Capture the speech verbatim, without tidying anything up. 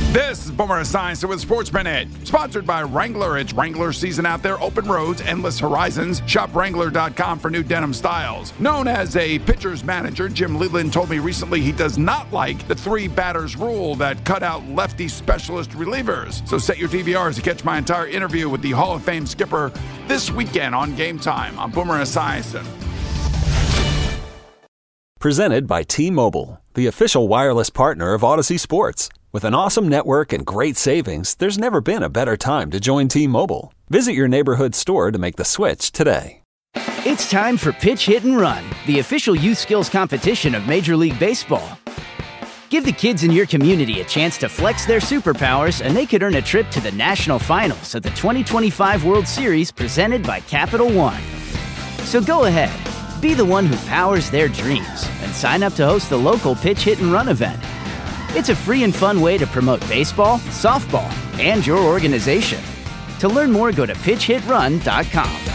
This is Boomer Esiason with Sports Minute, sponsored by Wrangler. It's Wrangler season out there. Open roads, endless horizons. Shop Wrangler dot com for new denim styles. Known as a pitcher's manager, Jim Leyland told me recently he does not like the three batters rule that cut out lefty specialist relievers. So set your D V Rs to catch my entire interview with the Hall of Fame skipper this weekend on Game Time. I'm Boomer Esiason. Presented by T-Mobile, the official wireless partner of Odyssey Sports. With an awesome network and great savings, there's never been a better time to join T-Mobile. Visit your neighborhood store to make the switch today. It's time for Pitch, Hit, and Run, the official youth skills competition of Major League Baseball. Give the kids in your community a chance to flex their superpowers, and they could earn a trip to the national finals of the twenty twenty-five World Series presented by Capital One. So go ahead, be the one who powers their dreams, and sign up to host the local Pitch, Hit, and Run event. It's a free and fun way to promote baseball, softball, and your organization. To learn more, go to pitch hit run dot com.